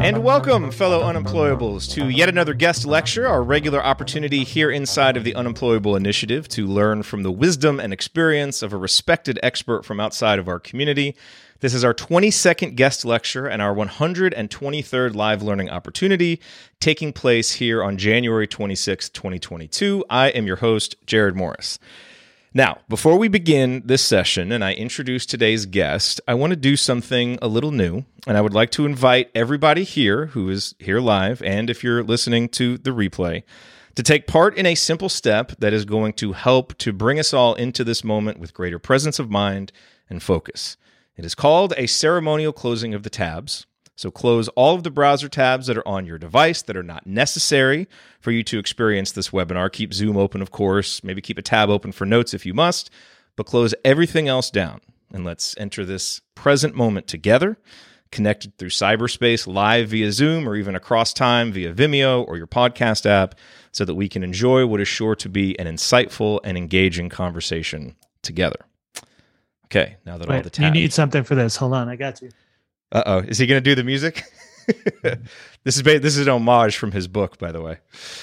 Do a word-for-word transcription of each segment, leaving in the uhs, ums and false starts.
And welcome, fellow unemployables, to yet another guest lecture, our regular opportunity here inside of the Unemployable Initiative to learn from the wisdom and experience of a respected expert from outside of our community. This is our twenty-second guest lecture and our one hundred twenty-third live learning opportunity taking place here on January twenty-sixth, twenty twenty-two. I am your host, Jared Morris. Now, before we begin this session and I introduce today's guest, I want to do something a little new, and I would like to invite everybody here who is here live, and if you're listening to the replay, to take part in a simple step that is going to help to bring us all into this moment with greater presence of mind and focus. It is called a ceremonial closing of the tabs. So close all of the browser tabs that are on your device that are not necessary for you to experience this webinar. Keep Zoom open, of course. Maybe keep a tab open for notes if you must, but close everything else down. And let's enter this present moment together, connected through cyberspace, live via Zoom, or even across time via Vimeo or your podcast app, so that we can enjoy what is sure to be an insightful and engaging conversation together. Okay, now that Wait, all the tabs... You need something for this. Hold on, I got you. Uh-oh. Is he going to do the music? This is ba- this is an homage from his book, by the way.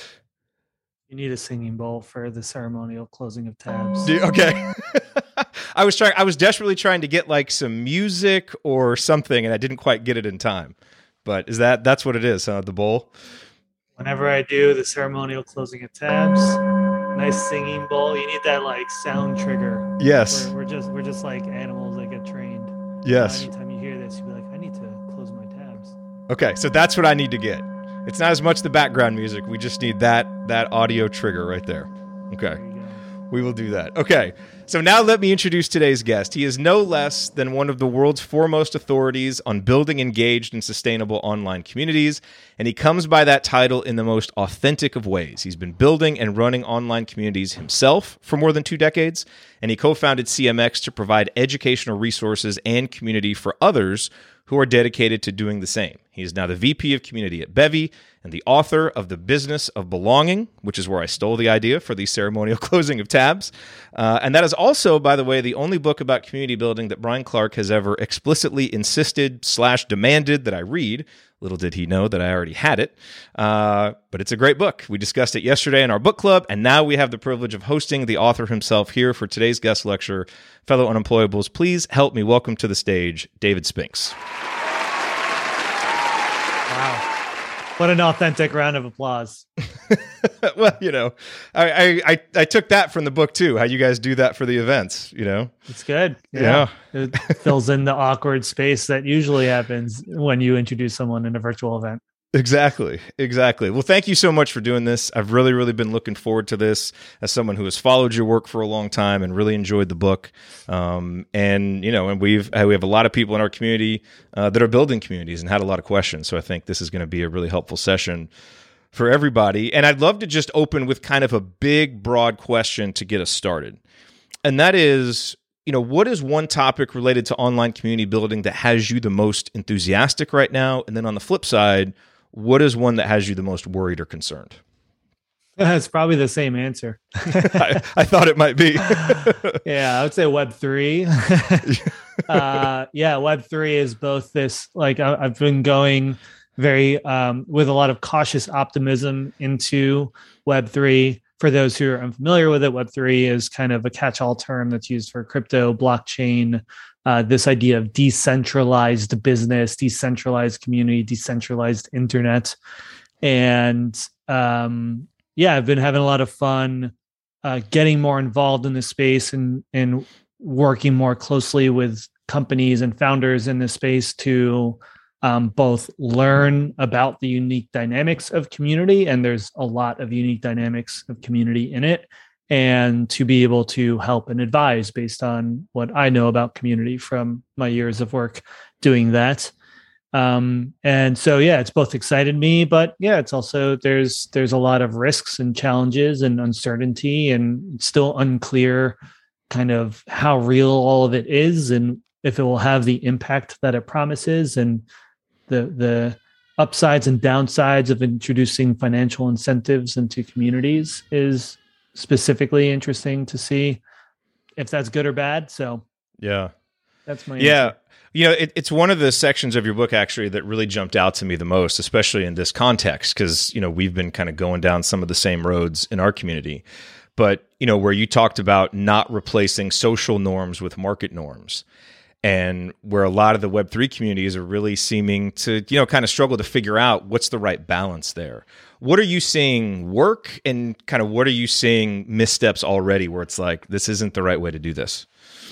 You need a singing bowl for the ceremonial closing of tabs. Do, okay. I was trying. I was desperately trying to get like some music or something, and I didn't quite get it in time. But is that that's what it is? Huh? The bowl. Whenever I do the ceremonial closing of tabs, nice singing bowl. You need that like sound trigger. Yes. We're, we're just we're just like animals that get trained. Yes. Uh, anytime you hear this, you'll be like, I need to close my tabs. Okay, so that's what I need to get. It's not as much the background music. We just need that that audio trigger right there. Okay. There you go. We will do that. Okay. So now let me introduce today's guest. He is no less than one of the world's foremost authorities on building engaged and sustainable online communities, and he comes by that title in the most authentic of ways. He's been building and running online communities himself for more than two decades, and he co-founded C M X to provide educational resources and community for others who are dedicated to doing the same. He is now the V P of Community at Bevy and the author of The Business of Belonging, which is where I stole the idea for the ceremonial closing of tabs. Uh, and that is also, by the way, the only book about community building that Brian Clark has ever explicitly insisted slash demanded that I read. Little did he know that I already had it. Uh, but it's a great book. We discussed it yesterday in our book club, and now we have the privilege of hosting the author himself here for today's guest lecture. Fellow Unemployables, please help me welcome to the stage David Spinks. Wow. What an authentic round of applause. Well, you know, I, I I took that from the book too, how you guys do that for the events, you know? It's good. Yeah. yeah. It fills in the awkward space that usually happens when you introduce someone in a virtual event. Exactly. Exactly. Well, thank you so much for doing this. I've really, really been looking forward to this as someone who has followed your work for a long time and really enjoyed the book. Um, and, you know, and we've, we have a lot of people in our community uh, that are building communities and had a lot of questions. So I think this is going to be a really helpful session for everybody. And I'd love to just open with kind of a big, broad question to get us started. And that is, you know, what is one topic related to online community building that has you the most enthusiastic right now? And then on the flip side, what is one that has you the most worried or concerned? It's probably the same answer. I, I thought it might be. Yeah, I would say Web three. uh, yeah, Web three is both this, like I, I've been going very, um, with a lot of cautious optimism into Web three. For those who are unfamiliar with it, Web three is kind of a catch-all term that's used for crypto, blockchain, uh, this idea of decentralized business, decentralized community, decentralized internet. And um, yeah, I've been having a lot of fun uh, getting more involved in this space and, and working more closely with companies and founders in this space to Um, both learn about the unique dynamics of community, and there's a lot of unique dynamics of community in it, and to be able to help and advise based on what I know about community from my years of work doing that. Um, and so, yeah, it's both excited me, but yeah, it's also, there's, there's a lot of risks and challenges and uncertainty, and it's still unclear kind of how real all of it is and if it will have the impact that it promises, and the the upsides and downsides of introducing financial incentives into communities is specifically interesting to see if that's good or bad. So yeah. That's my yeah. answer. You know, it, it's one of the sections of your book actually that really jumped out to me the most, especially in this context, because, you know, we've been kind of going down some of the same roads in our community. But, you know, where you talked about not replacing social norms with market norms, and where a lot of the Web three communities are really seeming to, you know, kind of struggle to figure out what's the right balance there. What are you seeing work, and kind of what are you seeing missteps already where it's like, this isn't the right way to do this?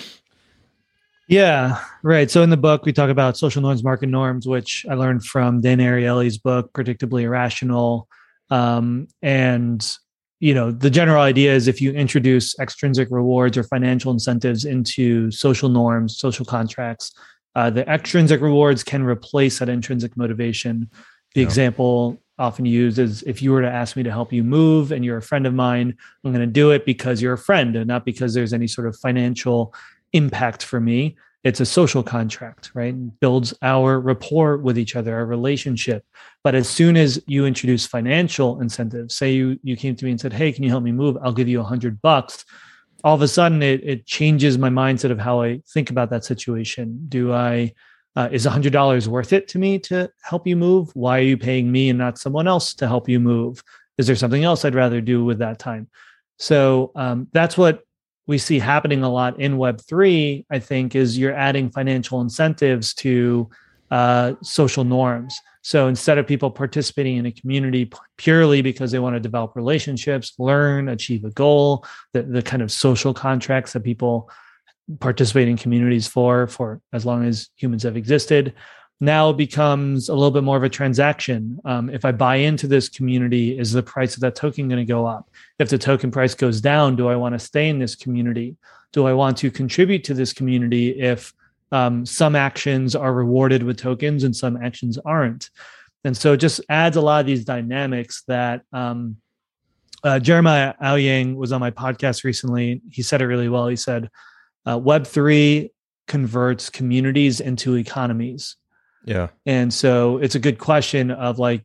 Yeah, right. So in the book, we talk about social norms, market norms, which I learned from Dan Ariely's book, Predictably Irrational. Um, and, you know, the general idea is if you introduce extrinsic rewards or financial incentives into social norms, social contracts, uh, the extrinsic rewards can replace that intrinsic motivation. The yeah. example often used is if you were to ask me to help you move and you're a friend of mine, I'm going to do it because you're a friend and not because there's any sort of financial impact for me. It's a social contract, right? It builds our rapport with each other, our relationship. But as soon as you introduce financial incentives, say you you came to me and said, "Hey, can you help me move? I'll give you a hundred bucks." All of a sudden, it it changes my mindset of how I think about that situation. Do I uh, is a hundred dollars worth it to me to help you move? Why are you paying me and not someone else to help you move? Is there something else I'd rather do with that time? So um, that's what we see happening a lot in Web three, I think, is you're adding financial incentives to uh, social norms. So instead of people participating in a community purely because they want to develop relationships, learn, achieve a goal, the, the kind of social contracts that people participate in communities for, for as long as humans have existed, now it becomes a little bit more of a transaction. Um, if I buy into this community, is the price of that token going to go up? If the token price goes down, do I want to stay in this community? Do I want to contribute to this community if um, some actions are rewarded with tokens and some actions aren't? And so it just adds a lot of these dynamics that um, uh, Jeremiah Owyang was on my podcast recently. He said it really well. He said, uh, Web three converts communities into economies. Yeah. And so it's a good question of like,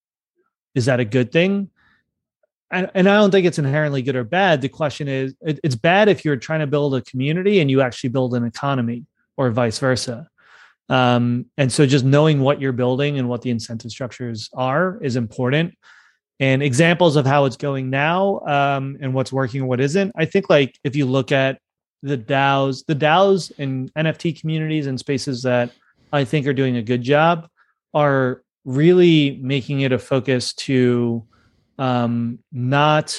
is that a good thing? And, and I don't think it's inherently good or bad. The question is, it, it's bad if you're trying to build a community and you actually build an economy, or vice versa. Um, and so just knowing what you're building and what the incentive structures are is important. And examples of how it's going now um, and what's working and what isn't. I think like if you look at the DAOs, the DAOs and N F T communities and spaces that I think are doing a good job are really making it a focus to um, not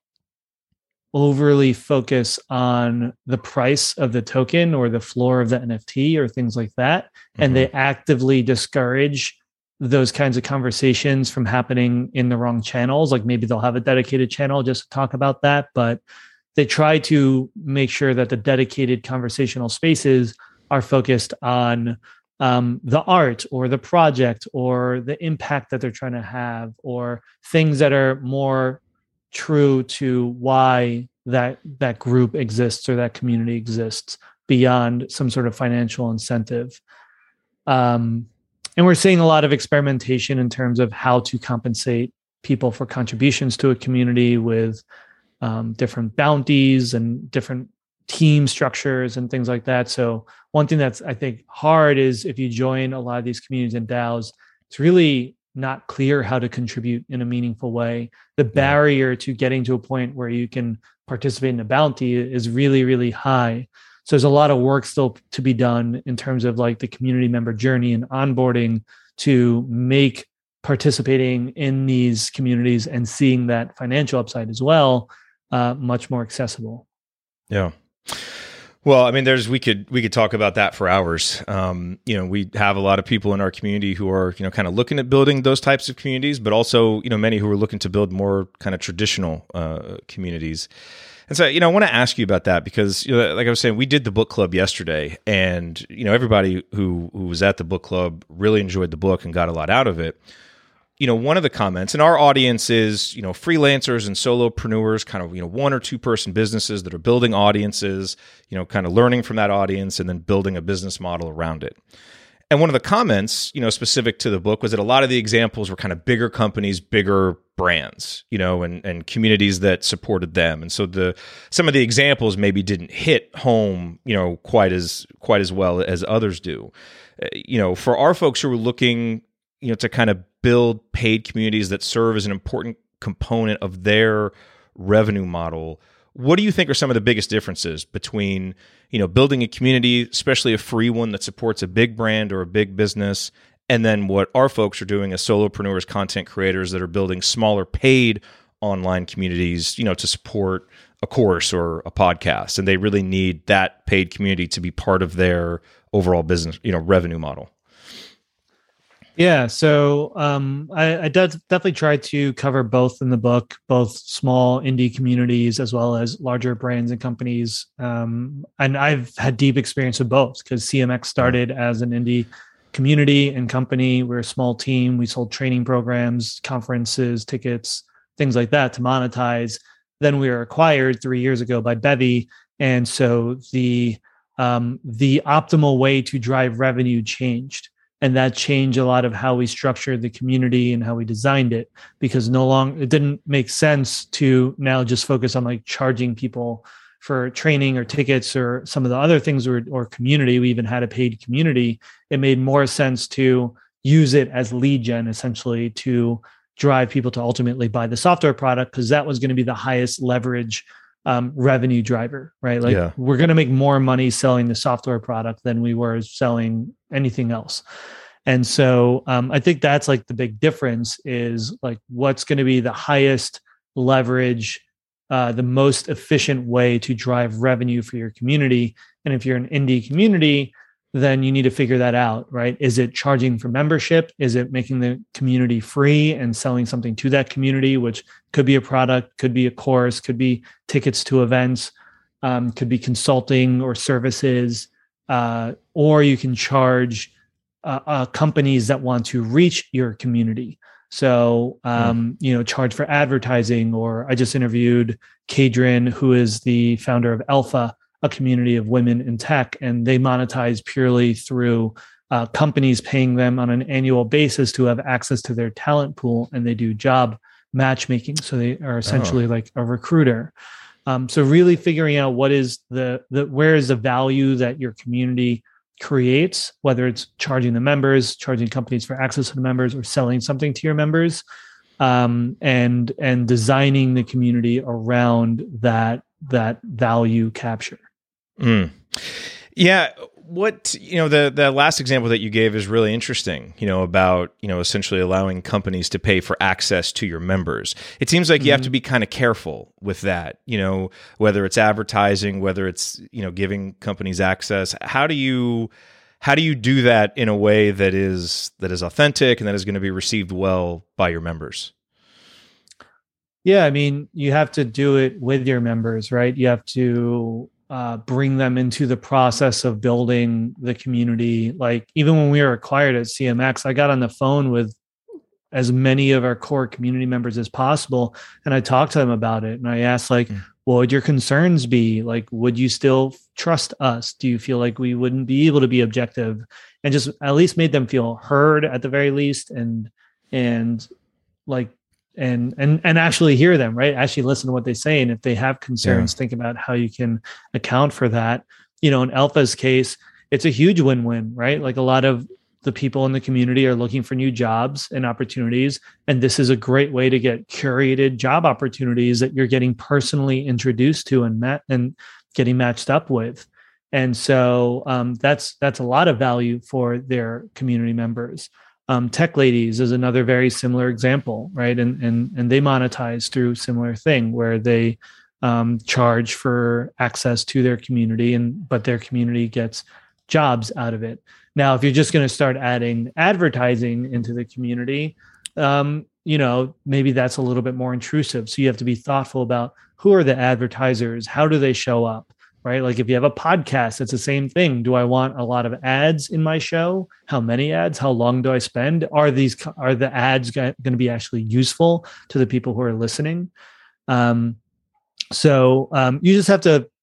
overly focus on the price of the token or the floor of the N F T or things like that. Mm-hmm. And they actively discourage those kinds of conversations from happening in the wrong channels. Like maybe they'll have a dedicated channel just to talk about that, but they try to make sure that the dedicated conversational spaces are focused on Um, the art or the project or the impact that they're trying to have, or things that are more true to why that that group exists or that community exists beyond some sort of financial incentive. Um, and we're seeing a lot of experimentation in terms of how to compensate people for contributions to a community with um, different bounties and different team structures and things like that. So one thing that's, I think, hard is if you join a lot of these communities and DAOs, it's really not clear how to contribute in a meaningful way. The barrier to getting to a point where you can participate in a bounty is really, really high. So there's a lot of work still to be done in terms of like the community member journey and onboarding to make participating in these communities and seeing that financial upside as well, uh, much more accessible. Yeah. Well, I mean, there's we could we could talk about that for hours. Um, you know, we have a lot of people in our community who are, you know, kind of looking at building those types of communities, but also, you know, many who are looking to build more kind of traditional uh, communities. And so, you know, I want to ask you about that because, you know, like I was saying, we did the book club yesterday, and you know, everybody who who was at the book club really enjoyed the book and got a lot out of it. You know, one of the comments, and our audience is, you know, freelancers and solopreneurs, kind of, you know, one or two person businesses that are building audiences, you know, kind of learning from that audience and then building a business model around it. And one of the comments, you know, specific to the book was that a lot of the examples were kind of bigger companies, bigger brands, you know, and, and communities that supported them. And so the some of the examples maybe didn't hit home, you know, quite as quite as well as others do. Uh, you know, for our folks who are looking, you know, to kind of build paid communities that serve as an important component of their revenue model, what do you think are some of the biggest differences between, you know, building a community, especially a free one that supports a big brand or a big business, and then what our folks are doing as solopreneurs, content creators that are building smaller paid online communities, you know, to support a course or a podcast, and they really need that paid community to be part of their overall business, you know, revenue model? Yeah, so um, I, I did definitely try to cover both in the book, both small indie communities as well as larger brands and companies. Um, and I've had deep experience with both because C M X started as an indie community and company. We're a small team. We sold training programs, conferences, tickets, things like that to monetize. Then we were acquired three years ago by Bevy. And so the um, the optimal way to drive revenue changed. And that changed a lot of how we structured the community and how we designed it, because no longer it didn't make sense to now just focus on like charging people for training or tickets or some of the other things, or, or community. We even had a paid community. It made more sense to use it as lead gen, essentially, to drive people to ultimately buy the software product, because that was going to be the highest leverage um, revenue driver, right? Like yeah. We're going to make more money selling the software product than we were selling anything else. And so um, I think that's like the big difference is like what's going to be the highest leverage, uh, the most efficient way to drive revenue for your community. And if you're an indie community, then you need to figure that out, right? Is it charging for membership? Is it making the community free and selling something to that community, which could be a product, could be a course, could be tickets to events, um, could be consulting or services, uh, or you can charge uh, uh, companies that want to reach your community. So, um, mm. you know, charge for advertising. Or I just interviewed Kadrin, who is the founder of Alpha, a community of women in tech, and they monetize purely through uh, companies paying them on an annual basis to have access to their talent pool, and they do job matchmaking. So they are essentially oh. like a recruiter. Um, so really figuring out what is the, the where is the value that your community creates, whether it's charging the members, charging companies for access to the members, or selling something to your members, um, and and designing the community around that that value capture. Mm. Yeah. What, you know, the, the last example that you gave is really interesting, you know, about, you know, essentially allowing companies to pay for access to your members. It seems like mm-hmm. you have to be kind of careful with that, you know, whether it's advertising, whether it's, you know, giving companies access. How do you, how do you do that in a way that is, that is authentic and that is going to be received well by your members? Yeah. I mean, you have to do it with your members, right? You have to uh, bring them into the process of building the community. Like even when we were acquired at C M X, I got on the phone with as many of our core community members as possible. And I talked to them about it. And I asked like, mm. what would your concerns be? Like, would you still trust us? Do you feel like we wouldn't be able to be objective? And just at least made them feel heard at the very least. And, and like, and and and actually hear them, right? Actually listen to what they say. And if they have concerns, yeah. think about how you can account for that. You know, in Alpha's case, it's a huge win-win, right? Like a lot of the people in the community are looking for new jobs and opportunities. And this is a great way to get curated job opportunities that you're getting personally introduced to and met and getting matched up with. And so um, that's that's a lot of value for their community members. Um, Tech Ladies is another very similar example, right? And and and they monetize through similar thing where they um, charge for access to their community, and but their community gets jobs out of it. Now, if you're just going to start adding advertising into the community, um, you know, maybe that's a little bit more intrusive. So you have to be thoughtful about who are the advertisers, how do they show up? Right? Like if you have a podcast, it's the same thing. Do I want a lot of ads in my show? How many ads? How long do I spend? Are these, are the ads going to be actually useful to the people who are listening? Um, so um, you just have to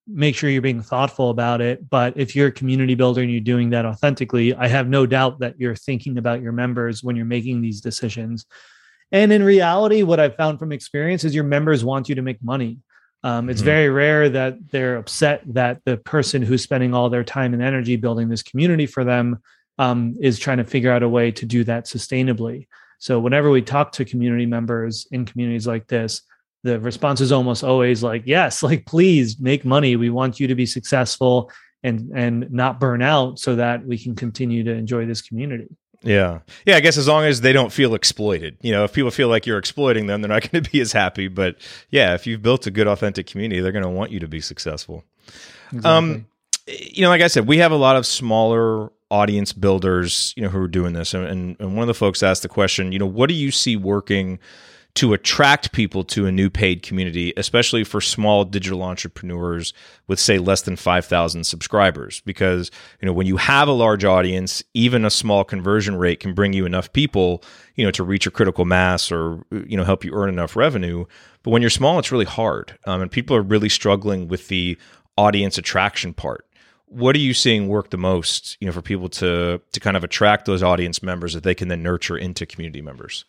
make sure you're being thoughtful about it. But if you're a community builder and you're doing that authentically, I have no doubt that you're thinking about your members when you're making these decisions. And in reality, what I've found from experience is your members want you to make money. Um, it's mm-hmm. very rare that they're upset that the person who's spending all their time and energy building this community for them um, is trying to figure out a way to do that sustainably. So whenever we talk to community members in communities like this, the response is almost always like, yes, like, please make money. We want you to be successful and, and not burn out so that we can continue to enjoy this community. Yeah. Yeah. I guess as long as they don't feel exploited, you know, if people feel like you're exploiting them, they're not going to be as happy. But yeah, if you've built a good, authentic community, they're going to want you to be successful. Exactly. Um, you know, like I said, we have a lot of smaller audience builders, you know, who are doing this. And, and, and one of the folks asked the question, you know, what do you see working to attract people to a new paid community, especially for small digital entrepreneurs with, say, less than five thousand subscribers? Because, you know, when you have a large audience, even a small conversion rate can bring you enough people, you know, to reach a critical mass or, you know, help you earn enough revenue. But when you're small, it's really hard. Um, and people are really struggling with the audience attraction part. What are you seeing work the most, you know, for people to to kind of attract those audience members that they can then nurture into community members?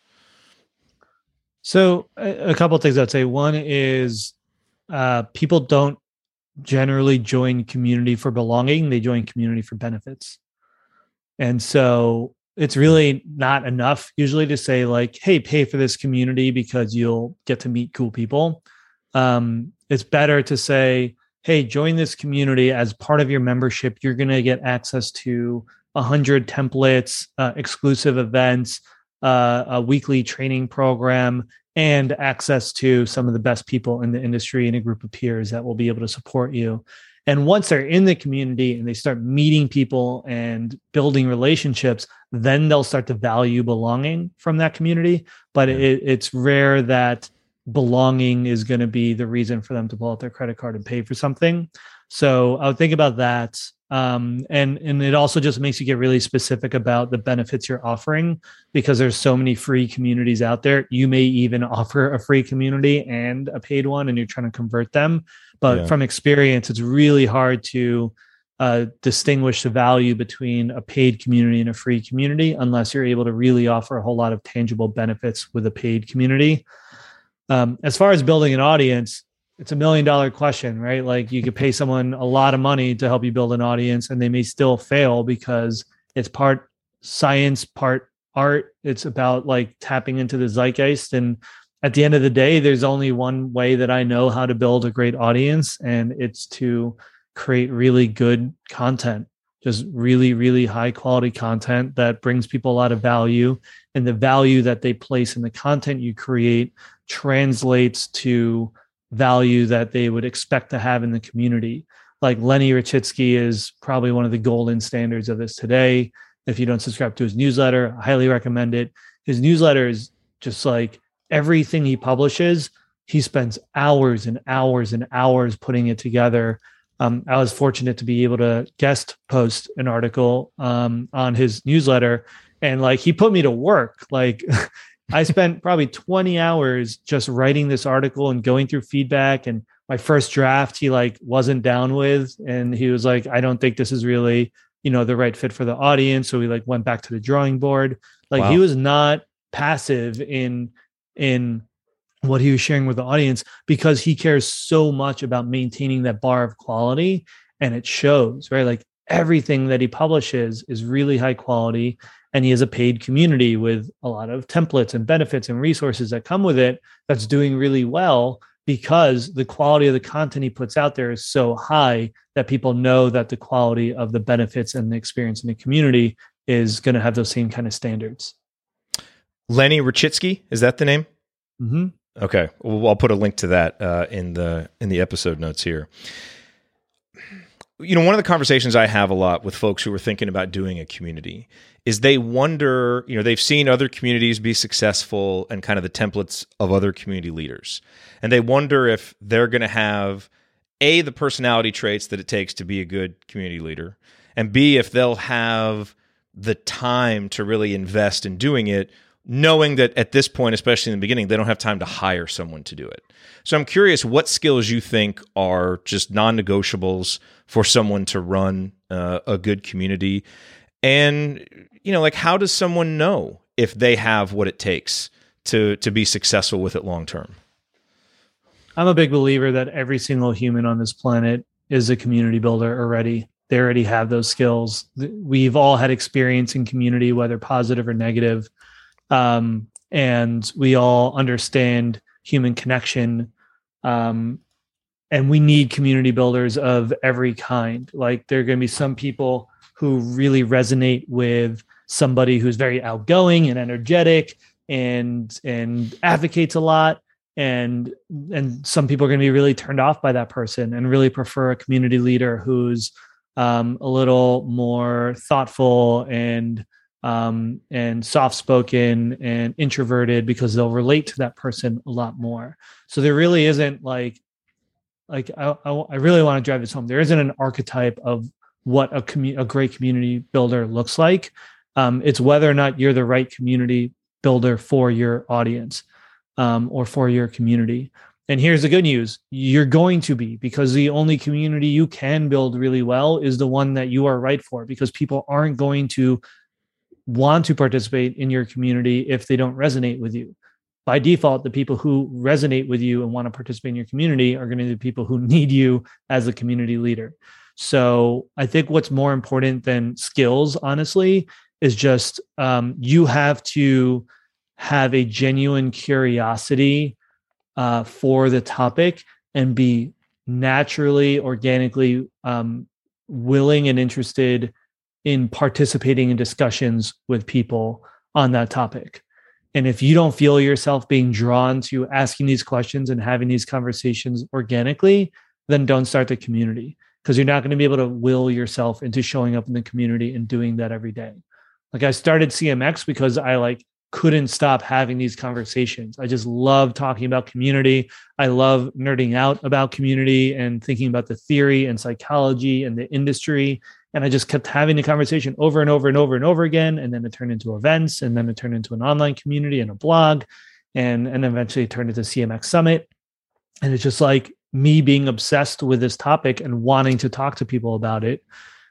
So a couple of things I'd say. One is uh, people don't generally join community for belonging. They join community for benefits. And so it's really not enough usually to say like, hey, pay for this community because you'll get to meet cool people. Um, it's better to say, hey, join this community as part of your membership. You're going to get access to one hundred templates, uh, exclusive events, Uh, a weekly training program, and access to some of the best people in the industry and a group of peers that will be able to support you. And once they're in the community and they start meeting people and building relationships, then they'll start to value belonging from that community. But it, it's rare that belonging is going to be the reason for them to pull out their credit card and pay for something. So I would think about that. Um, and, and it also just makes you get really specific about the benefits you're offering, because there's so many free communities out there. You may even offer a free community and a paid one, and you're trying to convert them. But yeah. from experience, it's really hard to uh, distinguish the value between a paid community and a free community unless you're able to really offer a whole lot of tangible benefits with a paid community. Um, as far as building an audience, it's a million dollar question, right? Like you could pay someone a lot of money to help you build an audience and they may still fail because it's part science, part art. It's about like tapping into the zeitgeist. And at the end of the day, there's only one way that I know how to build a great audience, and it's to create really good content, just really, really high quality content that brings people a lot of value. And the value that they place in the content you create translates to value that they would expect to have in the community. Like Lenny Rachitsky is probably one of the golden standards of this today. If you don't subscribe to his newsletter, I highly recommend it. His newsletter is just like everything he publishes. He spends hours and hours and hours putting it together. Um, I was fortunate to be able to guest post an article um, on his newsletter, and like he put me to work. Like I spent probably twenty hours just writing this article and going through feedback. And my first draft, he like wasn't down with, and he was like, I don't think this is really, you know, the right fit for the audience. So we like went back to the drawing board. Like wow. He was not passive in, in what he was sharing with the audience, because he cares so much about maintaining that bar of quality. And it shows, right? Like everything that he publishes is really high quality. And he has a paid community with a lot of templates and benefits and resources that come with it that's doing really well, because the quality of the content he puts out there is so high that people know that the quality of the benefits and the experience in the community is going to have those same kind of standards. Lenny Rachitsky, is that the name? Mm-hmm. Okay. Well, I'll put a link to that uh, in the in the episode notes here. You know, one of the conversations I have a lot with folks who are thinking about doing a community is they wonder, you know, they've seen other communities be successful and kind of the templates of other community leaders. And they wonder if they're going to have, A, the personality traits that it takes to be a good community leader, and B, if they'll have the time to really invest in doing it knowing that at this point, especially in the beginning, they don't have time to hire someone to do it. So I'm curious what skills you think are just non-negotiables for someone to run uh, a good community. And, you know, like, how does someone know if they have what it takes to to be successful with it long term? I'm a big believer that every single human on this planet is a community builder already. They already have those skills. We've all had experience in community, whether positive or negative. Um, and we all understand human connection. Um, and we need community builders of every kind. Like, there are going to be some people who really resonate with somebody who's very outgoing and energetic and, and advocates a lot. And, and some people are going to be really turned off by that person and really prefer a community leader who's um, a little more thoughtful and um, and soft-spoken and introverted, because they'll relate to that person a lot more. So there really isn't like, like I, I, I really want to drive this home. There isn't an archetype of what a commu- a great community builder looks like. Um, it's whether or not you're the right community builder for your audience um, or for your community. And here's the good news. You're going to be, because the only community you can build really well is the one that you are right for, because people aren't going to want to participate in your community if they don't resonate with you. By default, the people who resonate with you and want to participate in your community are going to be the people who need you as a community leader. So I think what's more important than skills, honestly, is just um, you have to have a genuine curiosity uh, for the topic and be naturally, organically um, willing and interested in participating in discussions with people on that topic. And if you don't feel yourself being drawn to asking these questions and having these conversations organically, then don't start the community, because you're not going to be able to will yourself into showing up in the community and doing that every day. Like, I started C M X because I like couldn't stop having these conversations. I just love talking about community. I love nerding out about community and thinking about the theory and psychology and the industry. And I just kept having the conversation over and over and over and over again. And then it turned into events, and then it turned into an online community and a blog, and, and eventually it turned into C M X Summit. And it's just like me being obsessed with this topic and wanting to talk to people about it.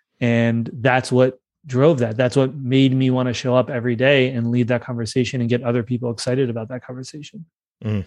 And that's what drove that. That's what made me want to show up every day and lead that conversation and get other people excited about that conversation. Mm.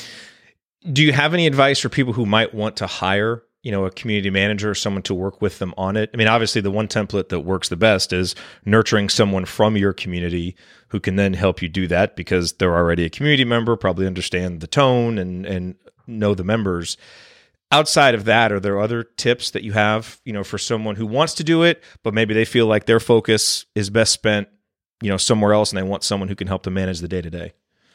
Do you have any advice for people who might want to hire, you know, a community manager or someone to work with them on it? I mean, obviously the one template that works the best is nurturing someone from your community who can then help you do that, because they're already a community member, probably understand the tone and, and know the members. Outside of that, are there other tips that you have, you know, for someone who wants to do it, but maybe they feel like their focus is best spent, you know, somewhere else, and they want someone who can help them manage the day-to-day?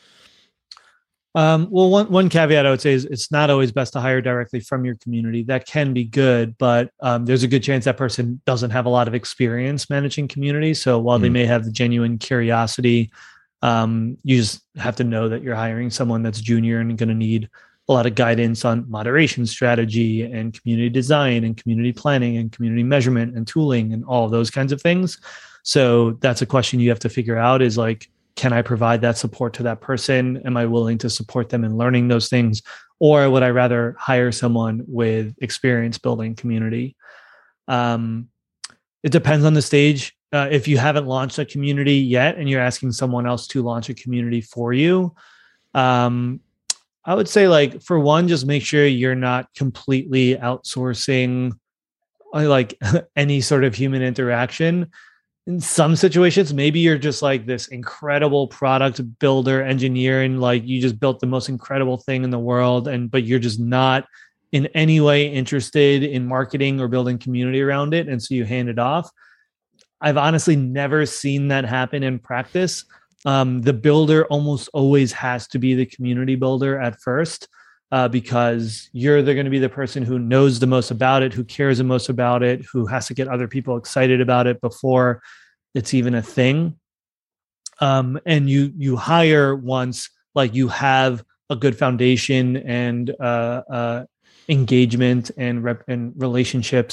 Um, well, one, one caveat I would say is it's not always best to hire directly from your community. That can be good, but um, there's a good chance that person doesn't have a lot of experience managing community. So while mm. they may have the genuine curiosity, um, you just have to know that you're hiring someone that's junior and going to need a lot of guidance on moderation strategy and community design and community planning and community measurement and tooling and all of those kinds of things. So that's a question you have to figure out, is like, can I provide that support to that person? Am I willing to support them in learning those things? Or would I rather hire someone with experience building community? Um, it depends on the stage. Uh, if you haven't launched a community yet and you're asking someone else to launch a community for you, um, I would say, like, for one, just make sure you're not completely outsourcing like any sort of human interaction. In some situations, maybe you're just like this incredible product builder, engineer, and like you just built the most incredible thing in the world, and but you're just not in any way interested in marketing or building community around it, and so you hand it off. I've honestly never seen that happen in practice. Um, the builder almost always has to be the community builder at first, uh, because you're they're going to be the person who knows the most about it, who cares the most about it, who has to get other people excited about it before it's even a thing. Um, and you you hire once like you have a good foundation and uh, uh, engagement and rep- and relationships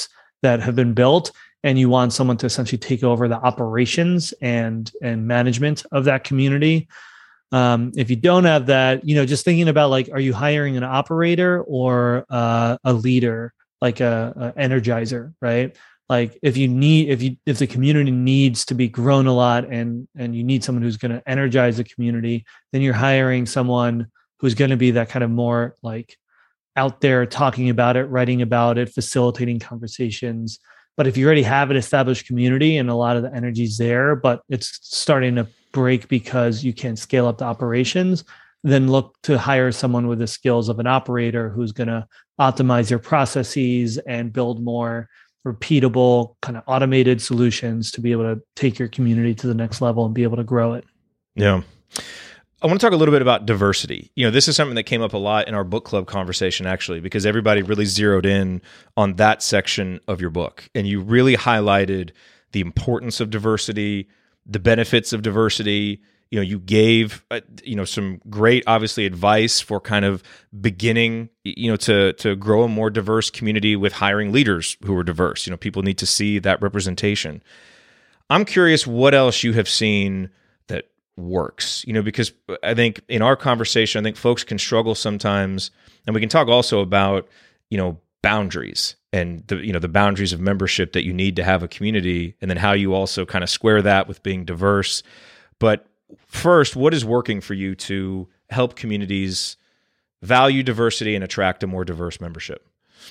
that have been built, and you want someone to essentially take over the operations and and management of that community. Um, if you don't have that, you know, just thinking about like, are you hiring an operator or uh, a leader, like a, a energizer, right? Like if you need, if you, if the community needs to be grown a lot and, and you need someone who's going to energize the community, then you're hiring someone who's going to be that kind of more like out there talking about it, writing about it, facilitating conversations. But if you already have an established community and a lot of the energy's there, but it's starting to break because you can't scale up the operations, then look to hire someone with the skills of an operator who's going to optimize your processes and build more repeatable kind of automated solutions to be able to take your community to the next level and be able to grow it. Yeah. I want to talk a little bit about diversity. You know, this is something that came up a lot in our book club conversation, actually, because everybody really zeroed in on that section of your book. And you really highlighted the importance of diversity, the benefits of diversity. You know, you gave, uh, you know, some great, obviously, advice for kind of beginning, you know, to to grow a more diverse community with hiring leaders who are diverse. You know, people need to see that representation. I'm curious what else you have seen that works, you know, because I think in our conversation, I think folks can struggle sometimes, and we can talk also about, you know, boundaries and the, you know, the boundaries of membership that you need to have a community, and then how you also kind of square that with being diverse. But first, what is working for you to help communities value diversity and attract a more diverse membership?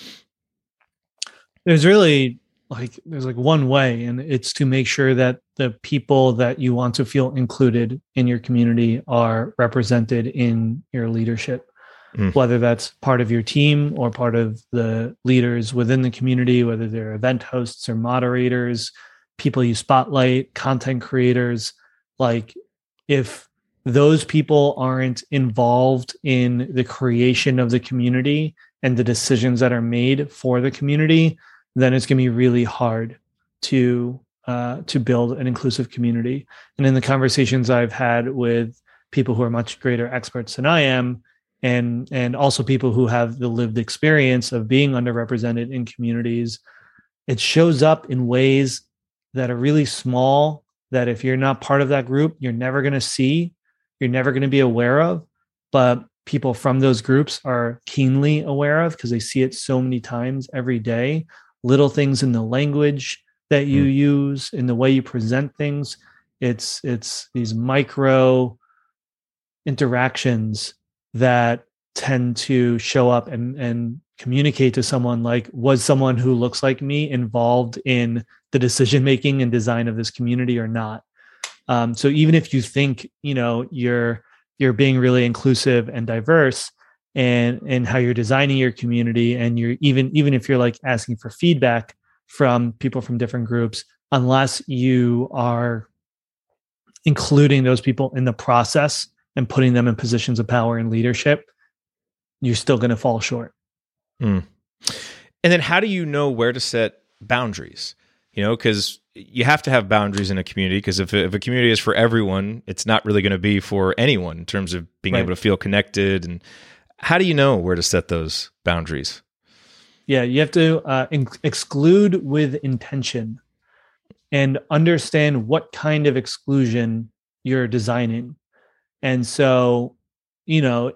There's really like, there's like one way, and it's to make sure that the people that you want to feel included in your community are represented in your leadership. Mm. Whether that's part of your team or part of the leaders within the community, whether they're event hosts or moderators, people you spotlight, content creators. Like if those people aren't involved in the creation of the community and the decisions that are made for the community, then it's going to be really hard to uh, to build an inclusive community. And in the conversations I've had with people who are much greater experts than I am, and and also people who have the lived experience of being underrepresented in communities, it shows up in ways that are really small, that if you're not part of that group, you're never going to see, you're never going to be aware of, but people from those groups are keenly aware of because they see it so many times every day. Little things in the language that you mm. use, in the way you present things. It's it's these micro interactions that tend to show up and, and communicate to someone like, was someone who looks like me involved in the decision-making and design of this community or not? Um, so even if you think, you know, you're, you're being really inclusive and diverse and, and how you're designing your community, and you're even, even if you're like asking for feedback from people from different groups, unless you are including those people in the process and putting them in positions of power and leadership, you're still going to fall short. Mm. And then how do you know where to set boundaries? You know, because you have to have boundaries in a community, because if, if a community is for everyone, it's not really going to be for anyone in terms of being right. able to feel connected. And how do you know where to set those boundaries? Yeah, you have to uh, in- exclude with intention and understand what kind of exclusion you're designing. And so, you know,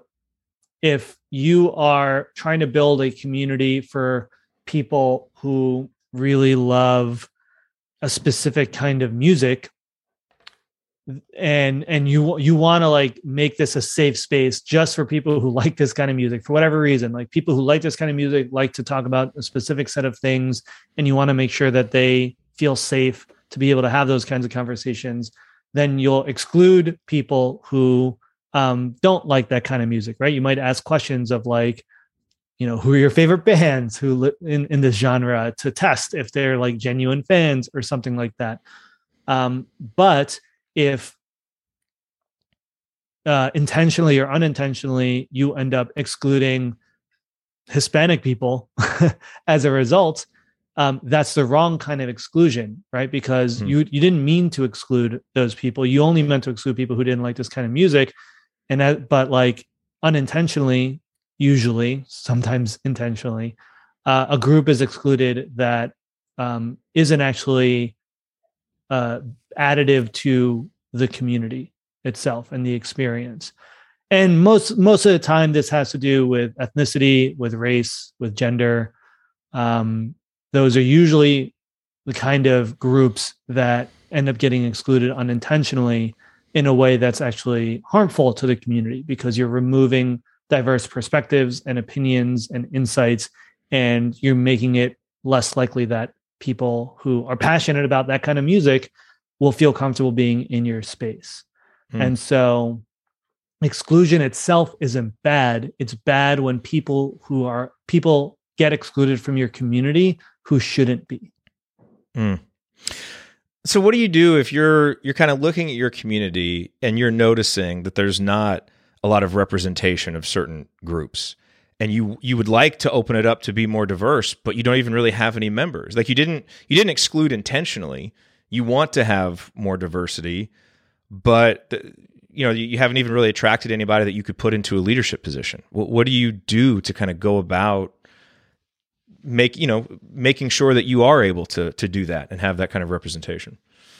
if you are trying to build a community for people who really love a specific kind of music, and and you you want to like make this a safe space just for people who like this kind of music for whatever reason, like people who like this kind of music like to talk about a specific set of things, and you want to make sure that they feel safe to be able to have those kinds of conversations, then you'll exclude people who um, don't like that kind of music, right? You might ask questions of like, you know, who are your favorite bands who li- in, in this genre, to test if they're like genuine fans or something like that. Um, but if uh, intentionally or unintentionally you end up excluding Hispanic people as a result, um, that's the wrong kind of exclusion, right? Because mm-hmm. you you didn't mean to exclude those people. You only meant to exclude people who didn't like this kind of music. And that, but like unintentionally, usually, sometimes intentionally, uh, a group is excluded that um, isn't actually uh, additive to the community itself and the experience. And most most of the time, this has to do with ethnicity, with race, with gender. Um, those are usually the kind of groups that end up getting excluded unintentionally in a way that's actually harmful to the community, because you're removing diverse perspectives and opinions and insights, and you're making it less likely that people who are passionate about that kind of music will feel comfortable being in your space. Hmm. And so exclusion itself isn't bad. It's bad when people who are people get excluded from your community who shouldn't be. Mm. So what do you do if you're you're kind of looking at your community and you're noticing that there's not a lot of representation of certain groups, and you you would like to open it up to be more diverse, but you don't even really have any members? Like you didn't you didn't exclude intentionally. You want to have more diversity, but the, you know you haven't even really attracted anybody that you could put into a leadership position. What, what do you do to kind of go about make you know making sure that you are able to to do that and have that kind of representation?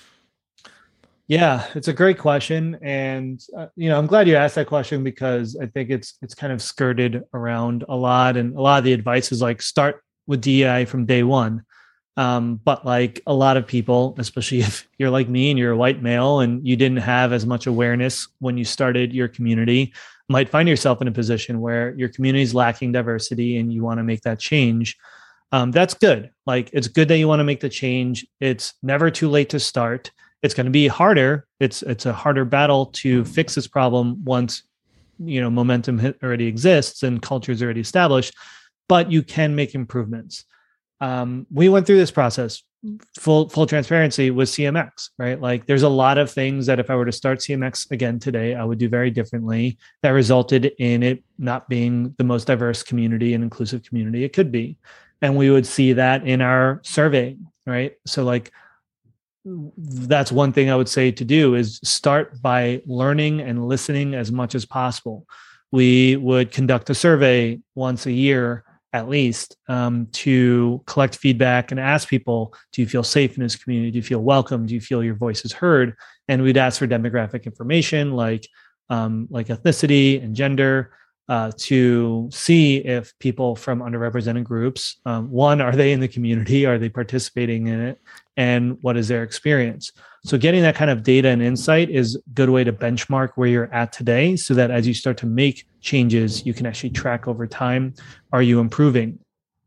Yeah, it's a great question, and uh, you know I'm glad you asked that question, because I think it's it's kind of skirted around a lot, and a lot of the advice is like start with D E I from day one. Um, but like a lot of people, especially if you're like me and you're a white male and you didn't have as much awareness when you started your community, might find yourself in a position where your community is lacking diversity and you want to make that change. Um, that's good. Like, it's good that you want to make the change. It's never too late to start. It's going to be harder. It's, it's a harder battle to fix this problem once, you know, momentum already exists and culture is already established, but you can make improvements. Um, we went through this process, full, full transparency, with C M X, right? Like there's a lot of things that if I were to start C M X again today, I would do very differently, that resulted in it not being the most diverse community and inclusive community it could be. And we would see that in our survey, right? So like, that's one thing I would say to do is start by learning and listening as much as possible. We would conduct a survey once a year at least, um, to collect feedback and ask people, do you feel safe in this community? Do you feel welcome? Do you feel your voice is heard? And we'd ask for demographic information like, um, like ethnicity and gender, uh, to see if people from underrepresented groups, um, one, are they in the community? Are they participating in it? And what is their experience? So getting that kind of data and insight is a good way to benchmark where you're at today, so that as you start to make changes, you can actually track over time. Are you improving?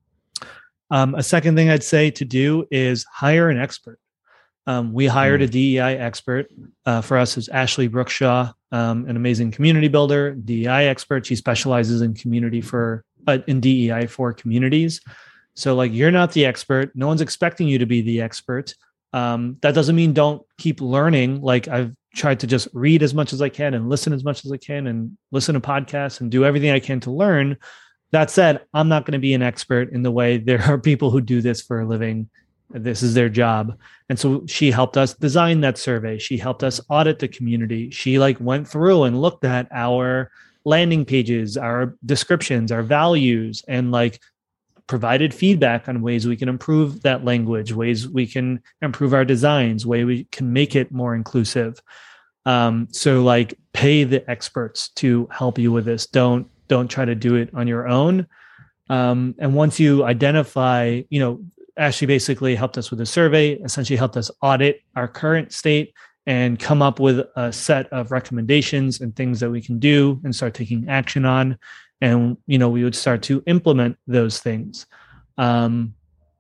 Um, a second thing I'd say to do is hire an expert. Um, we hired a D E I expert. Uh, for us, is Ashley Brookshaw, um, an amazing community builder, D E I expert. She specializes in community for uh, in D E I for communities. So like, you're not the expert. No one's expecting you to be the expert. Um, that doesn't mean don't keep learning. Like, I've tried to just read as much as I can and listen as much as I can and listen to podcasts and do everything I can to learn. That said, I'm not going to be an expert in the way there are people who do this for a living. This is their job. And so she helped us design that survey. She helped us audit the community. She like went through and looked at our landing pages, our descriptions, our values, and like provided feedback on ways we can improve that language, ways we can improve our designs, way we can make it more inclusive. Um, so like, pay the experts to help you with this. Don't, don't try to do it on your own. Um, and once you identify, you know, Ashley basically helped us with a survey, essentially helped us audit our current state and come up with a set of recommendations and things that we can do and start taking action on. And, you know, we would start to implement those things. Um,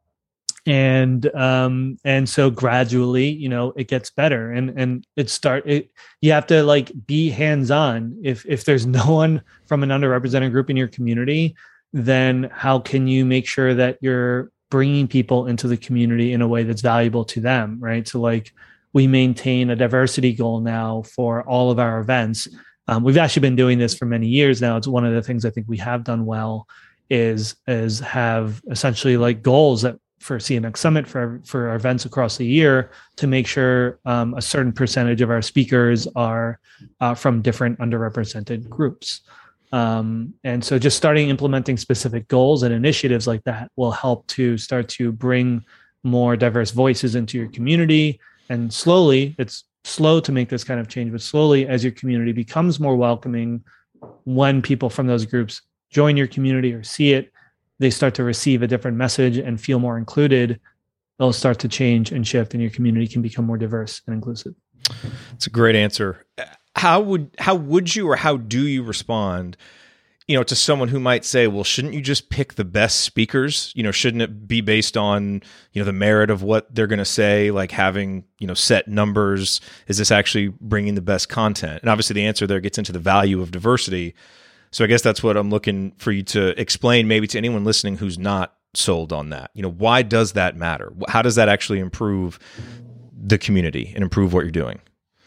and, um, and so gradually, you know, it gets better, and, and it start, it, you have to like be hands-on. If, if there's no one from an underrepresented group in your community, then how can you make sure that you're bringing people into the community in a way that's valuable to them? Right. So like, we maintain a diversity goal now for all of our events. Um, we've actually been doing this for many years now. It's one of the things I think we have done well is, is have essentially like goals that for C M X Summit, for, for our events across the year, to make sure um, a certain percentage of our speakers are uh, from different underrepresented groups. Um, and so just starting implementing specific goals and initiatives like that will help to start to bring more diverse voices into your community. And slowly, it's slow to make this kind of change, but slowly, as your community becomes more welcoming, when people from those groups join your community or see it, they start to receive a different message and feel more included. They'll start to change and shift, and your community can become more diverse and inclusive. It's a great answer. How would how would you or how do you respond, you know, to someone who might say, well, shouldn't you just pick the best speakers? You know, shouldn't it be based on, you know, the merit of what they're going to say, like having, you know, set numbers? Is this actually bringing the best content? And obviously the answer there gets into the value of diversity. So I guess that's what I'm looking for you to explain maybe to anyone listening who's not sold on that. You know, why does that matter? How does that actually improve the community and improve what you're doing?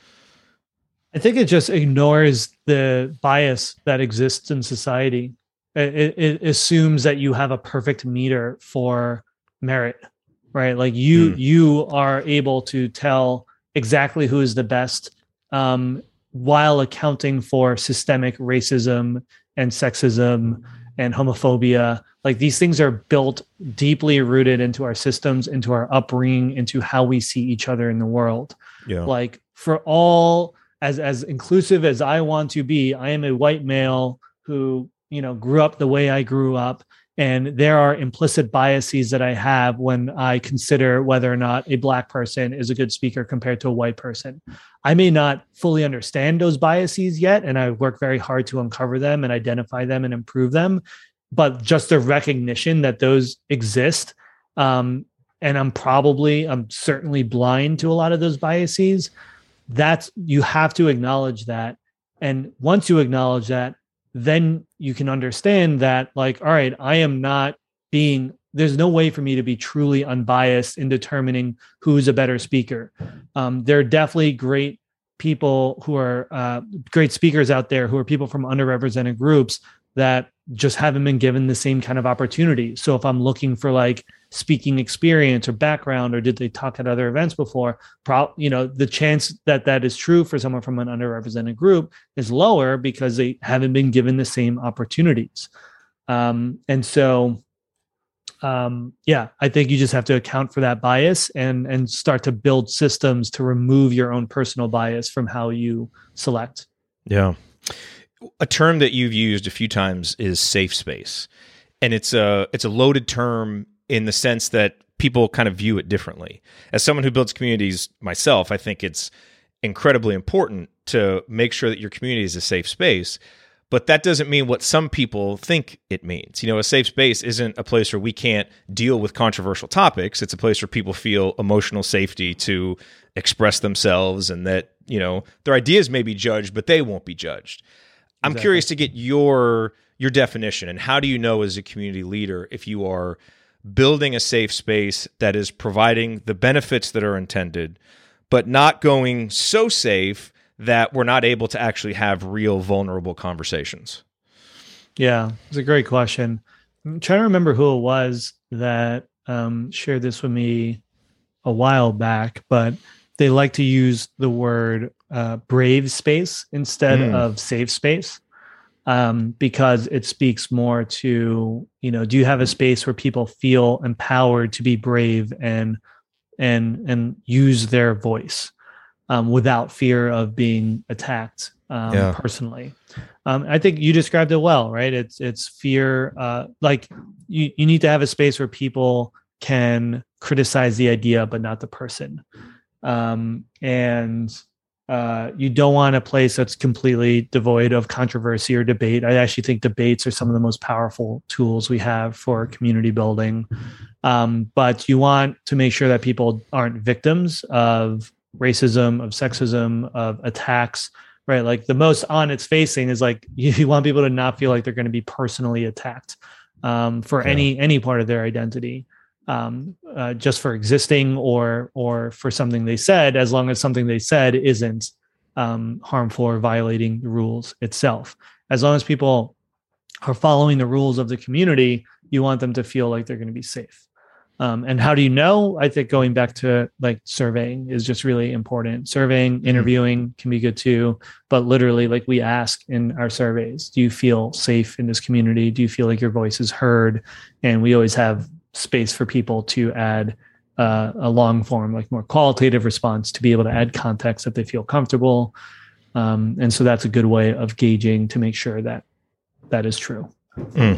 I think it just ignores the bias that exists in society. It, it assumes that you have a perfect meter for merit, right? Like you, mm. you are able to tell exactly who is the best, um, while accounting for systemic racism and sexism and homophobia. Like these things are built deeply rooted into our systems, into our upbringing, into how we see each other in the world. Yeah. Like for all as as inclusive as I want to be, I am a white male who, you know, grew up the way I grew up. And there are implicit biases that I have when I consider whether or not a Black person is a good speaker compared to a white person. I may not fully understand those biases yet, and I work very hard to uncover them and identify them and improve them. But just the recognition that those exist, um, and I'm probably, I'm certainly blind to a lot of those biases. That's, you have to acknowledge that. And once you acknowledge that, then you can understand that, like, all right, I am not being, there's no way for me to be truly unbiased in determining who's a better speaker. Um, there are definitely great people who are uh, great speakers out there who are people from underrepresented groups that just haven't been given the same kind of opportunity. So if I'm looking for like speaking experience or background, or did they talk at other events before, pro- you know, the chance that that is true for someone from an underrepresented group is lower because they haven't been given the same opportunities. Um, and so, um, yeah, I think you just have to account for that bias and, and start to build systems to remove your own personal bias from how you select. Yeah. A term that you've used a few times is safe space. And it's a it's a loaded term in the sense that people kind of view it differently. As someone who builds communities myself, I think it's incredibly important to make sure that your community is a safe space. But that doesn't mean what some people think it means. You know, a safe space isn't a place where we can't deal with controversial topics. It's a place where people feel emotional safety to express themselves, and that, you know, their ideas may be judged, but they won't be judged. I'm exactly. curious to get your your definition, and how do you know as a community leader if you are building a safe space that is providing the benefits that are intended, but not going so safe that we're not able to actually have real vulnerable conversations? Yeah, it's a great question. I'm trying to remember who it was that um, shared this with me a while back, but they like to use the word uh, brave space instead mm. of safe space. Um, because it speaks more to, you know, do you have a space where people feel empowered to be brave and and and use their voice um, without fear of being attacked um, yeah. personally? Um, I think you described it well, right? It's it's fear. Uh, like you, you need to have a space where people can criticize the idea, but not the person. Um, and Uh, you don't want a place that's completely devoid of controversy or debate. I actually think debates are some of the most powerful tools we have for community building. Um, but you want to make sure that people aren't victims of racism, of sexism, of attacks, right? Like the most on its facing is like, you want people to not feel like they're going to be personally attacked um, for yeah. any, any part of their identity. Um, uh, just for existing or or for something they said, as long as something they said isn't um, harmful or violating the rules itself. As long as people are following the rules of the community, you want them to feel like they're going to be safe. Um, and how do you know? I think going back to like surveying is just really important. Surveying, mm-hmm. interviewing can be good too, but literally like we ask in our surveys, do you feel safe in this community? Do you feel like your voice is heard? And we always have space for people to add uh, a long form, like more qualitative response to be able to add context if they feel comfortable. Um, and so that's a good way of gauging to make sure that that is true. Mm.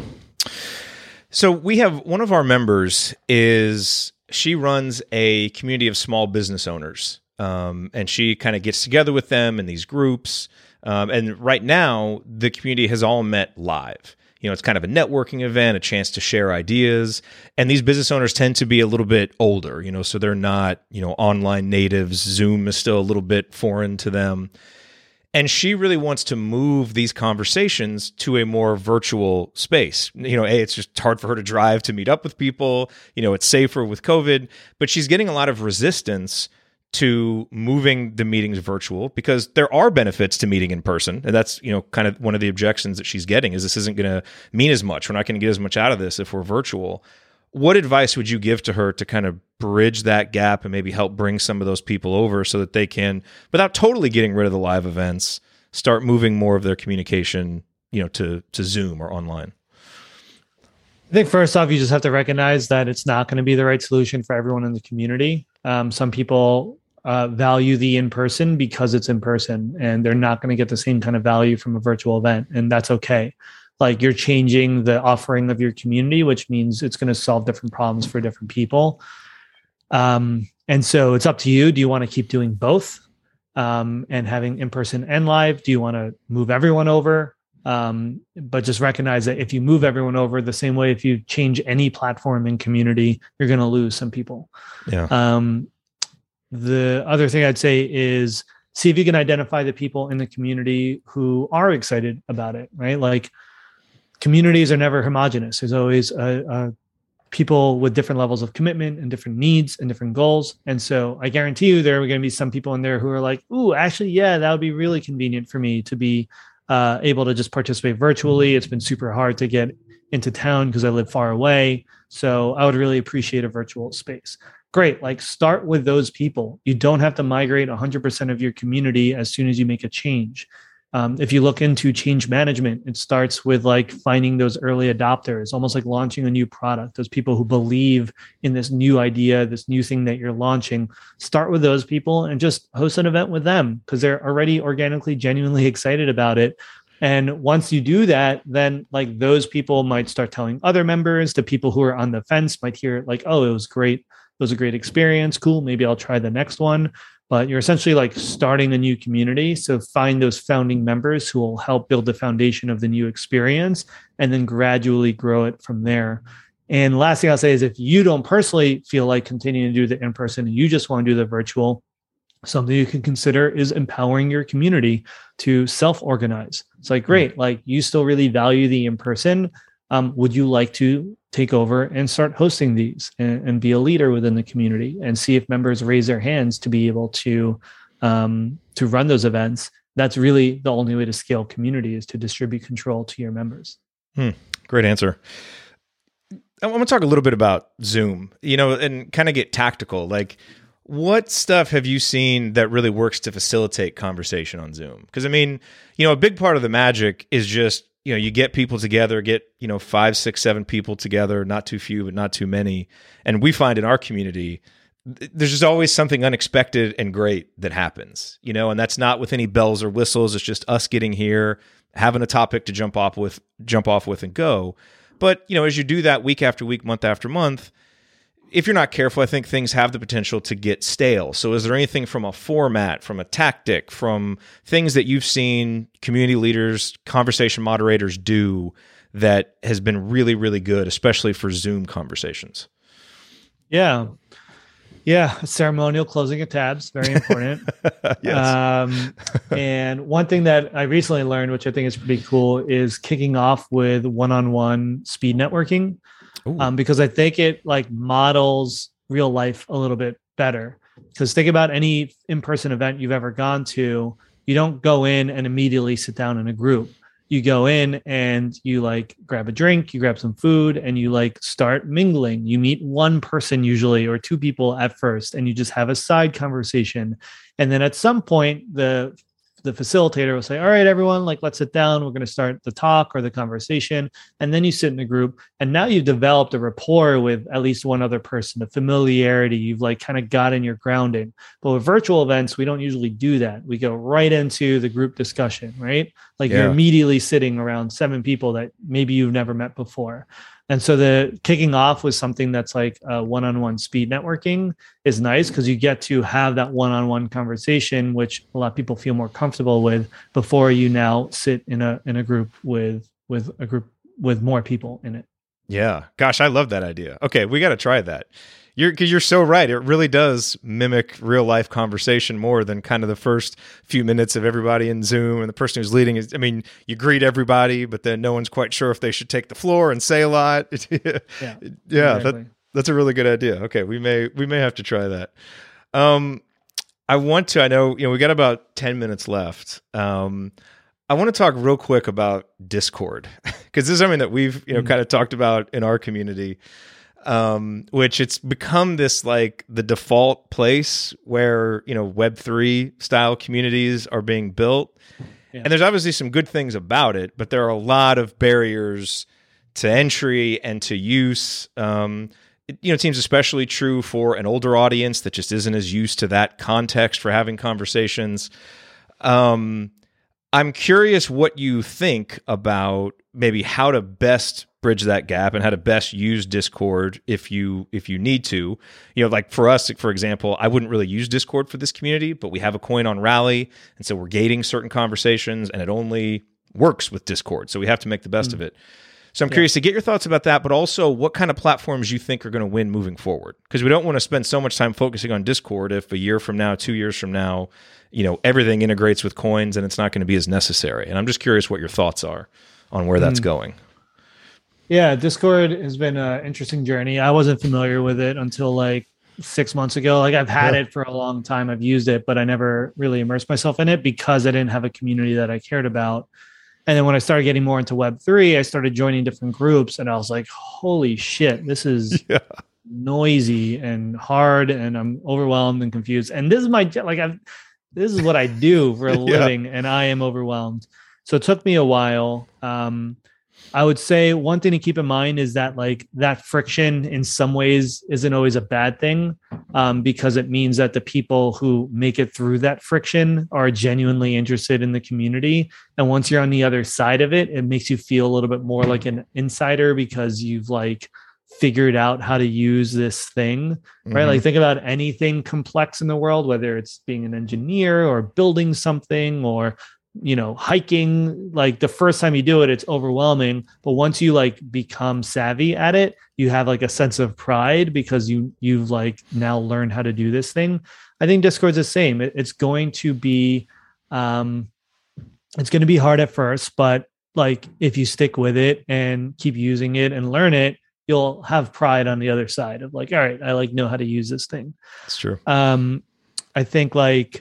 So we have one of our members is she runs a community of small business owners. Um, and she kind of gets together with them in these groups. Um, and right now, the community has all met live. You know, it's kind of a networking event, a chance to share ideas. And these business owners tend to be a little bit older, you know, so they're not, you know, online natives. Zoom is still a little bit foreign to them. And she really wants to move these conversations to a more virtual space. You know, A, it's just hard for her to drive to meet up with people. You know, it's safer with COVID, but she's getting a lot of resistance to moving the meetings virtual because there are benefits to meeting in person. And that's, you know, kind of one of the objections that she's getting is this isn't going to mean as much. We're not going to get as much out of this if we're virtual. What advice would you give to her to kind of bridge that gap and maybe help bring some of those people over so that they can, without totally getting rid of the live events, start moving more of their communication, you know, to, to Zoom or online? I think first off, you just have to recognize that it's not going to be the right solution for everyone in the community. Um, some people uh, value the in-person because it's in person, and they're not going to get the same kind of value from a virtual event, and that's okay. Like you're changing the offering of your community, which means it's going to solve different problems for different people. Um, and so it's up to you. Do you want to keep doing both um, and having in-person and live? Do you want to move everyone over? Um, but just recognize that if you move everyone over the same way, if you change any platform in community, you're going to lose some people. Yeah. Um, the other thing I'd say is see if you can identify the people in the community who are excited about it, right? Like communities are never homogenous. There's always a, a people with different levels of commitment and different needs and different goals. And so I guarantee you there are going to be some people in there who are like, ooh, actually, yeah, that would be really convenient for me to be uh, able to just participate virtually. It's been super hard to get into town because I live far away. So I would really appreciate a virtual space. Great. Like start with those people. You don't have to migrate one hundred percent of your community as soon as you make a change. Um, if you look into change management, it starts with like finding those early adopters, almost like launching a new product. Those people who believe in this new idea, this new thing that you're launching, start with those people and just host an event with them because they're already organically, genuinely excited about it. And once you do that, then like those people might start telling other members. The people who are on the fence might hear like, oh, it was great. It was a great experience. Cool. Maybe I'll try the next one. But you're essentially like starting a new community. So find those founding members who will help build the foundation of the new experience and then gradually grow it from there. And last thing I'll say is if you don't personally feel like continuing to do the in-person, you just want to do the virtual, something you can consider is empowering your community to self-organize. It's like, great, like you still really value the in-person. Um, would you like to take over and start hosting these and, and be a leader within the community and see if members raise their hands to be able to um, to run those events? That's really the only way to scale community is to distribute control to your members. Hmm. Great answer. I want to talk a little bit about Zoom, you know, and kind of get tactical. Like, what stuff have you seen that really works to facilitate conversation on Zoom? Because, I mean, you know, a big part of the magic is just, you know, you get people together, get, you know, five, six, seven people together, not too few, but not too many. And we find in our community, there's just always something unexpected and great that happens, you know, and that's not with any bells or whistles. It's just us getting here, having a topic to jump off with, jump off with and go. But, you know, as you do that week after week, month after month, if you're not careful, I think things have the potential to get stale. So is there anything from a format, from a tactic, from things that you've seen community leaders, conversation moderators do that has been really, really good, especially for Zoom conversations? Yeah. Yeah. Ceremonial closing of tabs. Very important. Yes. Um, and one thing that I recently learned, which I think is pretty cool, is kicking off with one-on-one speed networking. Um, because I think it like models real life a little bit better. Because think about any in-person event you've ever gone to, you don't go in and immediately sit down in a group. You go in and you like grab a drink, you grab some food, and you like start mingling. You meet one person usually or two people at first, and you just have a side conversation. And then at some point, the the facilitator will say, all right, everyone, like, let's sit down. We're going to start the talk or the conversation. And then you sit in a group. And now you've developed a rapport with at least one other person, a familiarity. You've like kind of gotten your grounding. But with virtual events, we don't usually do that. We go right into the group discussion, right? Like yeah. You're immediately sitting around seven people that maybe you've never met before. And so the kicking off with something that's like a one-on-one speed networking is nice because you get to have that one-on-one conversation, which a lot of people feel more comfortable with before you now sit in a in a group with with a group with more people in it. Yeah. Gosh, I love that idea. Okay, we got to try that. You're because you're so right. It really does mimic real life conversation more than kind of the first few minutes of everybody in Zoom and the person who's leading is. I mean, you greet everybody, but then no one's quite sure if they should take the floor and say a lot. yeah, yeah, yeah exactly. that, that's a really good idea. Okay, we may we may have to try that. Um, I want to. I know you know we got about ten minutes left. Um, I want to talk real quick about Discord because this is something that we've you know mm-hmm. kind of talked about in our community. Um, which it's become this like the default place where, you know, Web three style communities are being built. Yeah. And there's obviously some good things about it, but there are a lot of barriers to entry and to use. Um, it, you know, it seems especially true for an older audience that just isn't as used to that context for having conversations. Um, I'm curious what you think about maybe how to best bridge that gap and how to best use Discord if you if you need to. You know, like for us, for example, I wouldn't really use Discord for this community, but we have a coin on Rally, and so we're gating certain conversations, and it only works with Discord, so we have to make the best mm. of it. So I'm yeah. curious to get your thoughts about that, but also what kind of platforms you think are going to win moving forward, because we don't want to spend so much time focusing on Discord if a year from now, two years from now, you know, everything integrates with coins and it's not going to be as necessary. And I'm just curious what your thoughts are on where mm. that's going. Yeah, Discord has been an interesting journey. I wasn't familiar with it until like six months ago. Like I've had yeah. it for a long time. I've used it, but I never really immersed myself in it because I didn't have a community that I cared about. And then when I started getting more into Web three, I started joining different groups and I was like, holy shit, this is yeah. noisy and hard and I'm overwhelmed and confused. And this is my, like, I've, this is what I do for a yeah. living and I am overwhelmed. So it took me a while. Um, I would say one thing to keep in mind is that like that friction in some ways isn't always a bad thing um, because it means that the people who make it through that friction are genuinely interested in the community. And once you're on the other side of it, it makes you feel a little bit more like an insider because you've like figured out how to use this thing, right? Mm-hmm. Like think about anything complex in the world, whether it's being an engineer or building something or you know, hiking, like the first time you do it, it's overwhelming. But once you like become savvy at it, you have like a sense of pride because you, you've like now learned how to do this thing. I think Discord's the same. It, it's going to be, um, it's going to be hard at first, but like if you stick with it and keep using it and learn it, you'll have pride on the other side of like, all right, I like know how to use this thing. That's true. Um, I think like,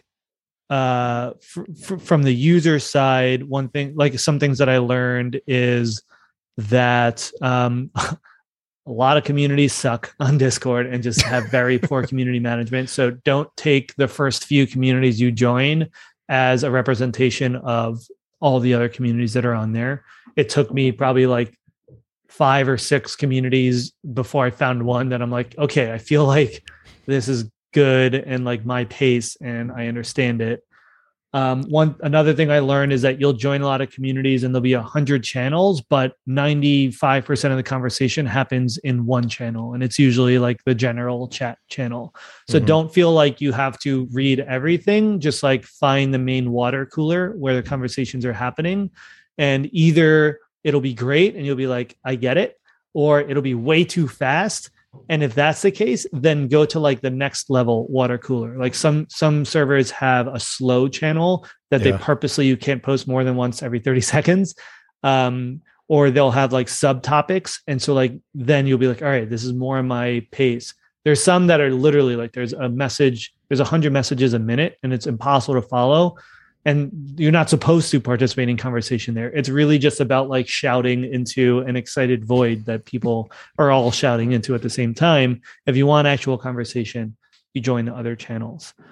uh fr- fr- from the user side, one thing, like some things that I learned is that um a lot of communities suck on Discord and just have very poor community management. So don't take the first few communities you join as a representation of all the other communities that are on there. It took me probably like five or six communities before I found one that I'm like, okay, I feel like this is good and like my pace and I understand it. Um, one, another thing I learned is that you'll join a lot of communities and there'll be a hundred channels, but ninety-five percent of the conversation happens in one channel. And it's usually like the general chat channel. So mm-hmm. don't feel like you have to read everything, just like find the main water cooler where the conversations are happening. And either it'll be great and you'll be like, I get it, or it'll be way too fast. And if that's the case, then go to like the next level water cooler. Like some some servers have a slow channel that yeah. they purposely, you can't post more than once every thirty seconds. Um, or they'll have like subtopics. And so like, then you'll be like, all right, this is more in my pace. There's some that are literally like, there's a message, there's a hundred messages a minute and it's impossible to follow. And you're not supposed to participate in conversation there. It's really just about like shouting into an excited void that people are all shouting into at the same time. If you want actual conversation, you join the other channels.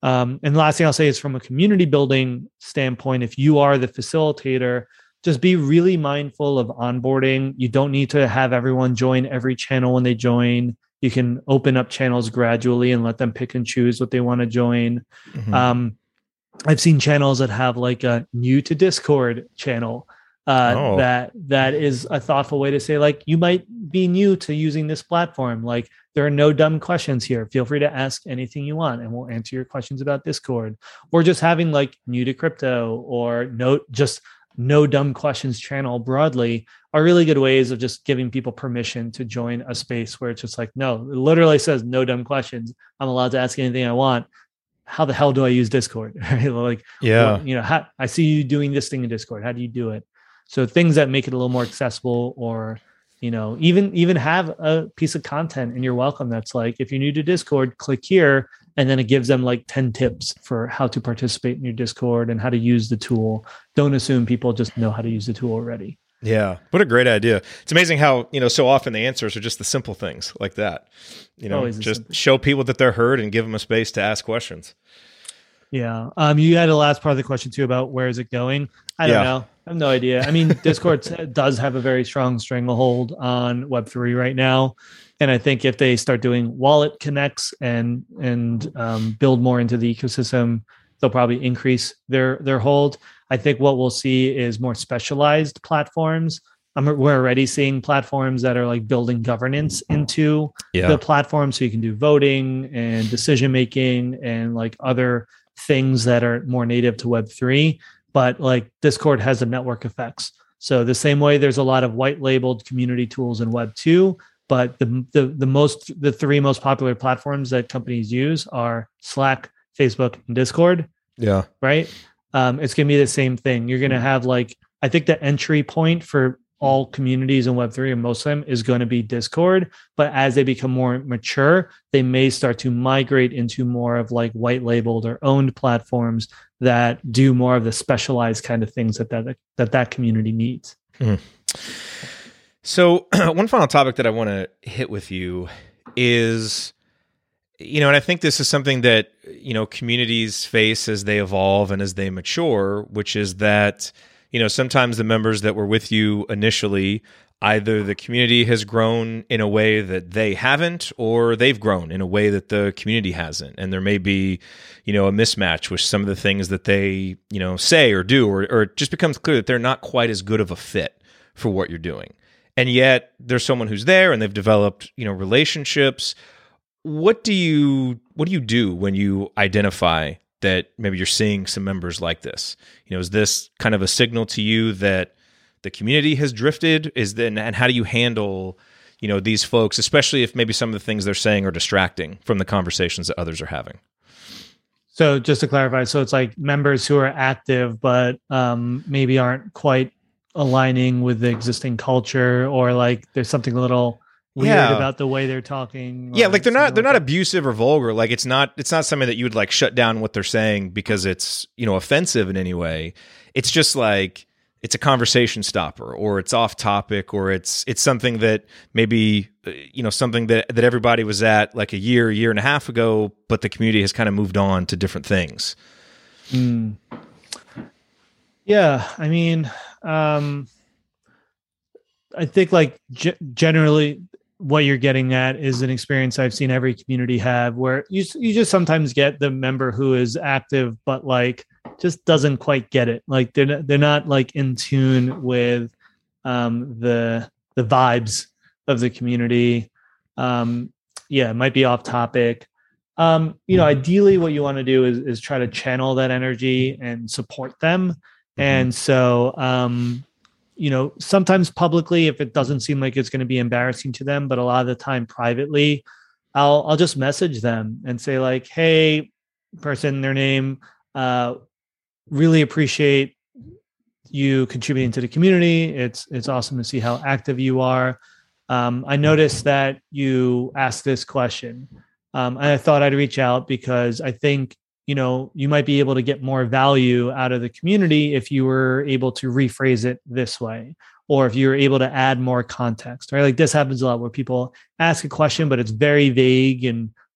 Um, and the last thing I'll say is from a community building standpoint, if you are the facilitator, just be really mindful of onboarding. You don't need to have everyone join every channel when they join. You can open up channels gradually and let them pick and choose what they want to join. Mm-hmm. Um, I've seen channels that have like a new to Discord channel. Uh, oh. That that is a thoughtful way to say, like, you might be new to using this platform. Like, there are no dumb questions here. Feel free to ask anything you want, and we'll answer your questions about Discord. Or just having like new to crypto or no, just no dumb questions channel broadly are really good ways of just giving people permission to join a space where it's just like, no, it literally says no dumb questions. I'm allowed to ask anything I want. How the hell do I use Discord? Like, yeah, well, you know, how, I see you doing this thing in Discord. How do you do it? So things that make it a little more accessible, or, you know, even, even have a piece of content in your welcome that's like, if you're new to Discord, click here. And then it gives them like ten tips for how to participate in your Discord and how to use the tool. Don't assume people just know how to use the tool already. Yeah. What a great idea. It's amazing how, you know, so often the answers are just the simple things like that. You know, just simple. Show people that they're heard and give them a space to ask questions. Yeah. Um, you had a last part of the question too about where is it going? I don't yeah. know. I have no idea. I mean, Discord does have a very strong stranglehold on Web three right now. And I think if they start doing wallet connects and and um, build more into the ecosystem, they'll probably increase their their hold. I think what we'll see is more specialized platforms. Um, we're already seeing platforms that are like building governance into yeah. the platform, so you can do voting and decision making and like other things that are more native to Web three. But like Discord has the network effects. So the same way there's a lot of white labeled community tools in Web two, but the, the the most the three most popular platforms that companies use are Slack, Facebook, and Discord. Yeah. Right. Um, it's gonna be the same thing. You're gonna have like, I think the entry point for all communities in Web three, and most of them, is going to be Discord. But as they become more mature, they may start to migrate into more of like white labeled or owned platforms that do more of the specialized kind of things that that that, that community needs. Mm. So one final topic that I want to hit with you is, you know, and I think this is something that, you know, communities face as they evolve and as they mature, which is that, you know, sometimes the members that were with you initially, either the community has grown in a way that they haven't, or they've grown in a way that the community hasn't. And there may be, you know, a mismatch with some of the things that they, you know, say or do, or, or it just becomes clear that they're not quite as good of a fit for what you're doing. And yet there's someone who's there and they've developed, you know, relationships. What do you, what do you do when you identify that maybe you're seeing some members like this? You know, is this kind of a signal to you that the community has drifted? Is then, and how do you handle, you know, these folks, especially if maybe some of the things they're saying are distracting from the conversations that others are having? So just to clarify, so it's like members who are active, but um, maybe aren't quite aligning with the existing culture, or like there's something a little weird yeah. about the way they're talking. Yeah, like they're not they're not abusive or vulgar. Like it's not it's not something that you would like shut down what they're saying because it's, you know, offensive in any way. It's just like it's a conversation stopper, or it's off topic, or it's it's something that maybe, you know, something that that everybody was at like a year, year and a half ago, but the community has kind of moved on to different things. Mm. Yeah, I mean, um, I think like g- generally what you're getting at is an experience I've seen every community have, where you you just sometimes get the member who is active, but like just doesn't quite get it. Like they're not, they're not like in tune with um, the the vibes of the community. Um, yeah, it might be off topic. Um, you know, ideally, what you want to do is is try to channel that energy and support them. And so, um, you know, sometimes publicly, if it doesn't seem like it's going to be embarrassing to them, but a lot of the time privately, I'll I'll just message them and say like, "Hey, person, their name, uh, really appreciate you contributing to the community. It's it's awesome to see how active you are. Um, I noticed that you asked this question, um, and I thought I'd reach out because I think, you know, you might be able to get more value out of the community if you were able to rephrase it this way, or if you were able to add more context, right? Like this happens a lot where people ask a question, but it's very vague and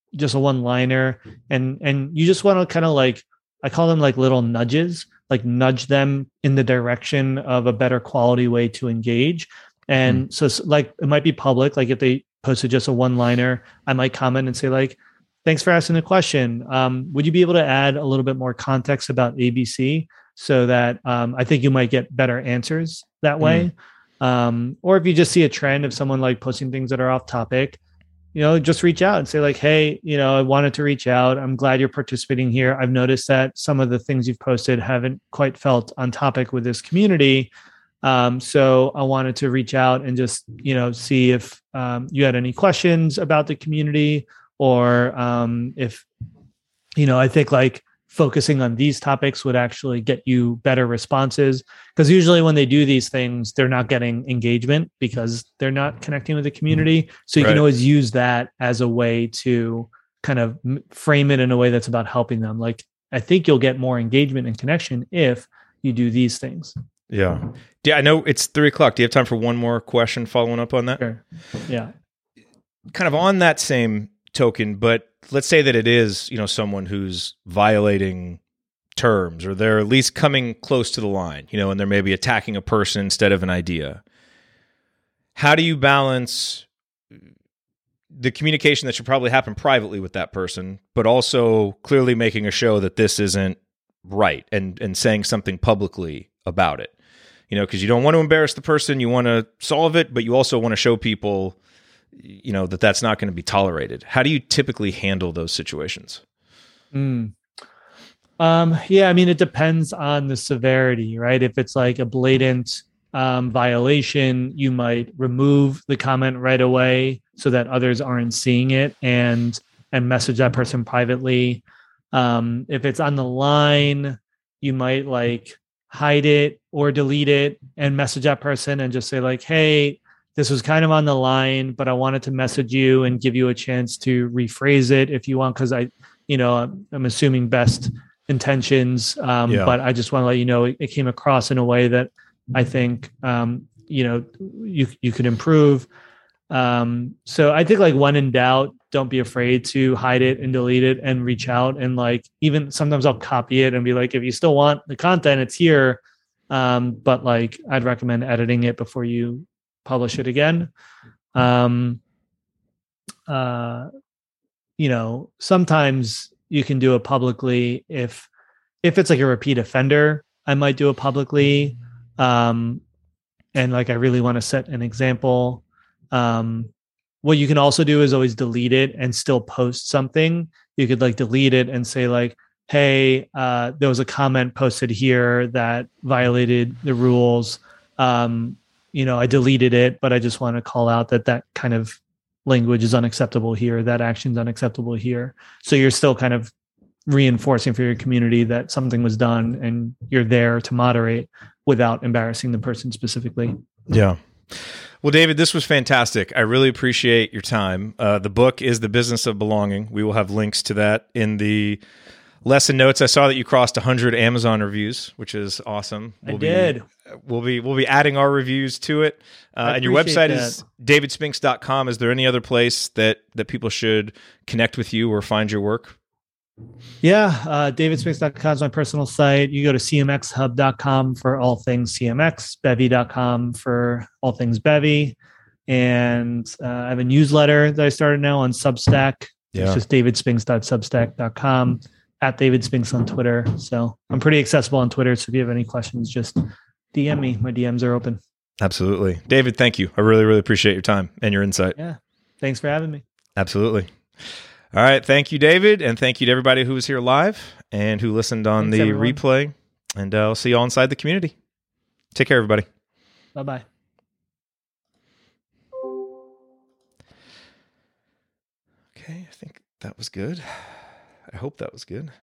just a one liner, and and you just want to kind of like, I call them like little nudges, like nudge them in the direction of a better quality way to engage. And hmm. so like it might be public, like if they posted just a one liner, I might comment and say like, thanks for asking the question. Um, would you be able to add a little bit more context about A B C so that um, I think you might get better answers that way? Mm. Um, or if you just see a trend of someone like posting things that are off topic, you know, just reach out and say like, hey, you know, I wanted to reach out. I'm glad you're participating here. I've noticed that some of the things you've posted haven't quite felt on topic with this community. Um, so I wanted to reach out and just, you know, see if um, you had any questions about the community, or um, if, you know, I think like focusing on these topics would actually get you better responses. Because usually when they do these things, they're not getting engagement because they're not connecting with the community. So you right. can always use that as a way to kind of frame it in a way that's about helping them. Like, I think you'll get more engagement and connection if you do these things. Yeah. Yeah, I know it's three o'clock. Do you have time for one more question following up on that? Sure. Yeah. Kind of on that same token, but let's say that it is, you know, someone who's violating terms, or they're at least coming close to the line, you know, and they're maybe attacking a person instead of an idea. How do you balance the communication that should probably happen privately with that person, but also clearly making a show that this isn't right, and and saying something publicly about it? You know, because you don't want to embarrass the person, you want to solve it, but you also want to show people, you know, that that's not going to be tolerated. How do you typically handle those situations? Mm. Um, yeah, I mean, it depends on the severity, right? If it's like a blatant um, violation, you might remove the comment right away so that others aren't seeing it, and and message that person privately. Um, if it's on the line, you might like hide it or delete it and message that person and just say like, hey, this was kind of on the line, but I wanted to message you and give you a chance to rephrase it if you want, because I, you know, I'm assuming best intentions, um, yeah. but I just want to let you know it, it came across in a way that I think, um, you know, you you could improve. Um, so I think like when in doubt, don't be afraid to hide it and delete it and reach out. And like, even sometimes I'll copy it and be like, if you still want the content, it's here. Um, but like, I'd recommend editing it before you publish it again. Um, uh, you know, sometimes you can do it publicly. If, if it's like a repeat offender, I might do it publicly. Um, and like, I really want to set an example. Um, what you can also do is always delete it and still post something. You could like delete it and say like, hey, uh, there was a comment posted here that violated the rules. Um, you know, I deleted it, but I just want to call out that that kind of language is unacceptable here. That action's unacceptable here. So you're still kind of reinforcing for your community that something was done and you're there to moderate without embarrassing the person specifically. Yeah. Well, David, this was fantastic. I really appreciate your time. Uh, the book is The Business of Belonging. We will have links to that in the lesson notes. I saw that you crossed one hundred Amazon reviews, which is awesome. We'll I did. Be, we'll be we'll be adding our reviews to it. Uh, and your website that. is david spinks dot com. Is there any other place that, that people should connect with you or find your work? Yeah, uh, david spinks dot com is my personal site. You go to c m x hub dot com for all things C M X, bevy dot com for all things Bevy. And uh, I have a newsletter that I started now on Substack. Yeah. It's just david spinks dot substack dot com, at David Spinks on Twitter. So I'm pretty accessible on Twitter. So if you have any questions, just D M me. My D Ms are open. Absolutely. David, thank you. I really, really appreciate your time and your insight. Yeah. Thanks for having me. Absolutely. All right. Thank you, David. And thank you to everybody who was here live and who listened on Thanks, the everyone. replay. And uh, I'll see you all inside the community. Take care, everybody. Bye-bye. Okay. I think that was good. I hope that was good.